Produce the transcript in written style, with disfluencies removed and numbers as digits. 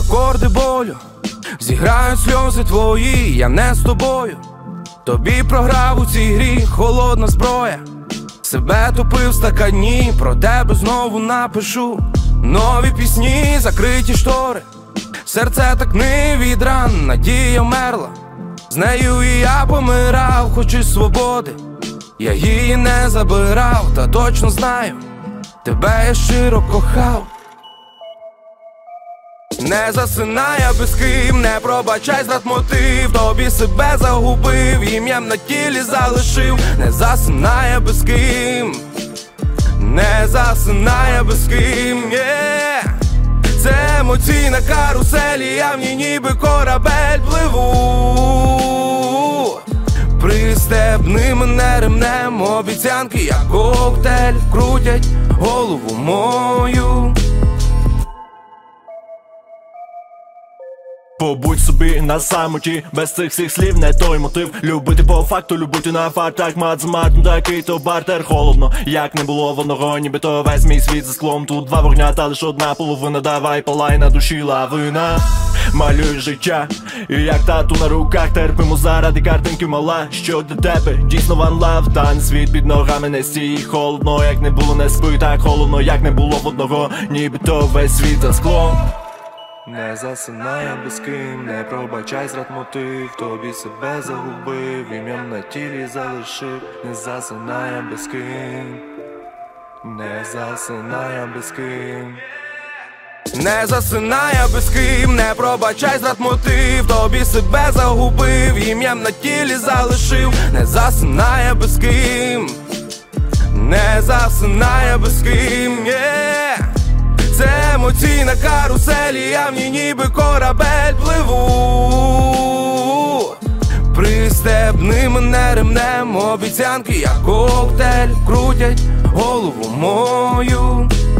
акорди болю, зіграють сльози твої, я не з тобою. Тобі програв у цій грі холодна зброя. Себе топив в стакані, про тебе знову напишу нові пісні, закриті штори. Серце так не від ран, надія вмерла. З нею і я помирав, хоч і свободи. Я її не забирав, та точно знаю, тебе я щиро кохав. Не засинай я без ким, не пробачай зрад мотив. Тобі себе загубив, ім'ям на тілі залишив. Не засинай я без ким, не засинай я без ким, yeah. Це емоційна карусель, я в ній ніби корабель пливу. Пристебни мене ремнем, обіцянки як коктейль крутять голову мою. Побудь собі на самоті, без цих всіх слів не той мотив. Любити по факту, любити на фактах, мат з мат, ну такий то бартер. Холодно, як не було водного, ніби то весь мій світ за склом. Тут два вогня, та лиш одна половина, давай палай на душі лавина. Малюй життя, і як тату на руках, терпимо заради картинки мала. Що для тебе, дійсно one love, та не світ під ногами не стій. Холодно, як не було, не спи, так холодно, як не було водного, ніби то весь світ за склом. Не засинай я без ким, не пробачай зрад мотив. Тобі себе загубив, ім'ям на тілі залишив. Не засинай я без ким, не засинай я без ким. Не засинай я без ким, не пробачай зрад мотив. Тобі себе загубив, ім'ям на тілі залишив. Не засинай я без ким, не засинай я без ким, yeah. Це емоційна карусель, я в ній ніби корабель пливу. Пристебни мене ремнем, обіцянки як коктейль крутять голову мою.